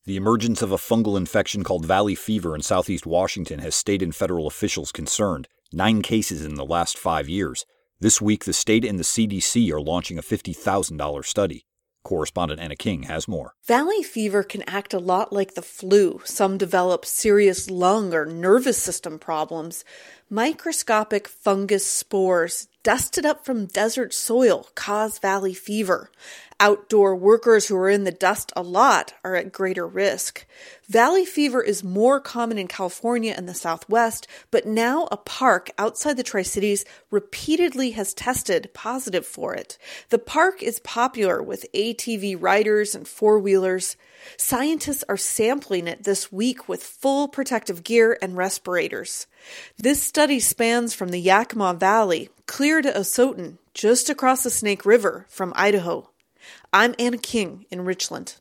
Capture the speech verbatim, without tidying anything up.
The emergence of a fungal infection called valley fever in southeast Washington has state and federal officials concerned, nine cases in the last five years. This week, the state and the C D C are launching a fifty thousand dollars study. Correspondent Anna King has more. Valley fever can act a lot like the flu. Some develop serious lung or nervous system problems. Microscopic fungus spores dusted up from desert soil cause valley fever. Outdoor workers who are in the dust a lot are at greater risk. Valley fever is more common in California and the Southwest, but now a park outside the Tri-Cities repeatedly has tested positive for it. The park is popular with A T V riders and four-wheelers. Scientists are sampling it this week with full protective gear and respirators. This study spans from the Yakima Valley clear to Osoton, just across the Snake River from Idaho. I'm Anna King in Richland.